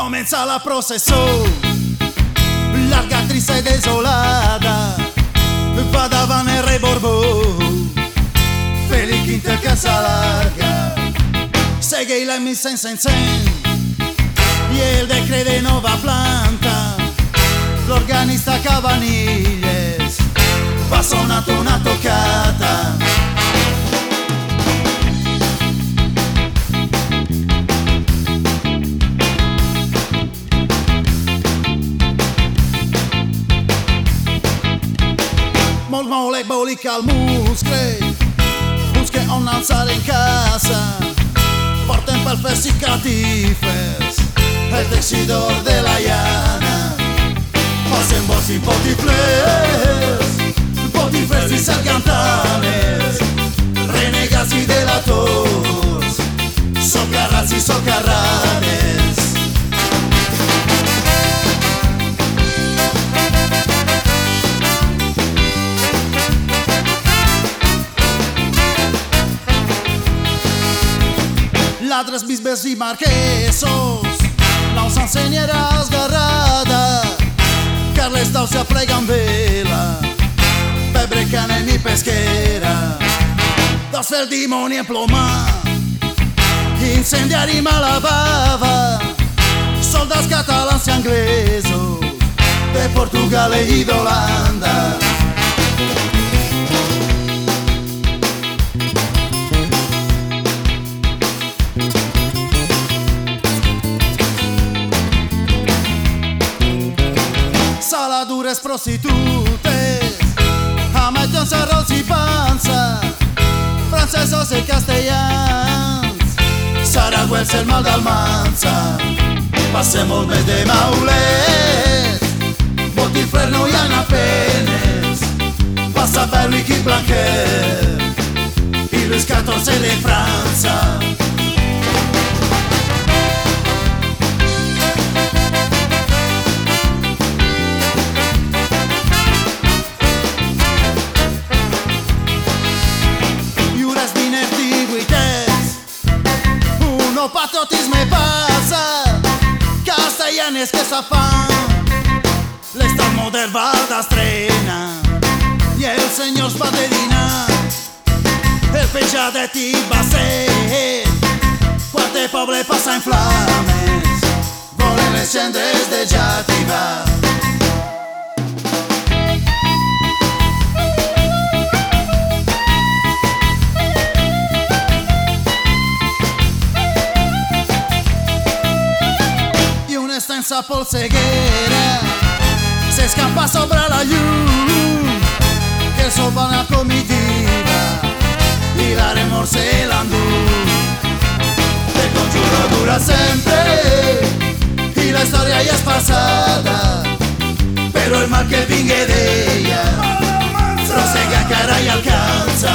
Comença la processó, larga, triste e desolata, va davant el re Borbó, Felip V que s'alarga, segue la missa in sen, i el decret de nova planta, l'organista Cabanilles va sonat una toccata. Molt molet bolica al muscle, busque on alçar en casa, porten pel fes i catifes, el teixidor de la llana. Passen vols i botiflers i sargantanes, renegats i delators, socarrats i socarranes. Ladres, bisbes i marquesos, naus ensenyaràs garrada, Carles Dau s'aplega amb vela, pebre, canem i pesquera, dos fer el dimoni en ploma, incendiari mala bava, soldats catalans i anglesos, de Portugal i d'Holanda. Saladures, prostitutes, amatllons, arròs i pansa, francesos i castellans, saragüels, el mal d'Almansa. Passem molt més de maulets, botifler no hi ha apenes, passa per Luis Blanquet i Luis XIV de França. Patriotisme passa, castellanes que se fan, l'estat modern va d'estrena i els senyors va de dinar. El penjadet hi va ser quan el poble passa en flames, volen les cendres de Xàtiva. Extensa polseguera s'escampa sobre la llum, que el sol va a comitiva i la remor se l'endú. El conjuro dura sempre i la història ja és passada, però el mal que vingue d'ella prossegue encara i alcança.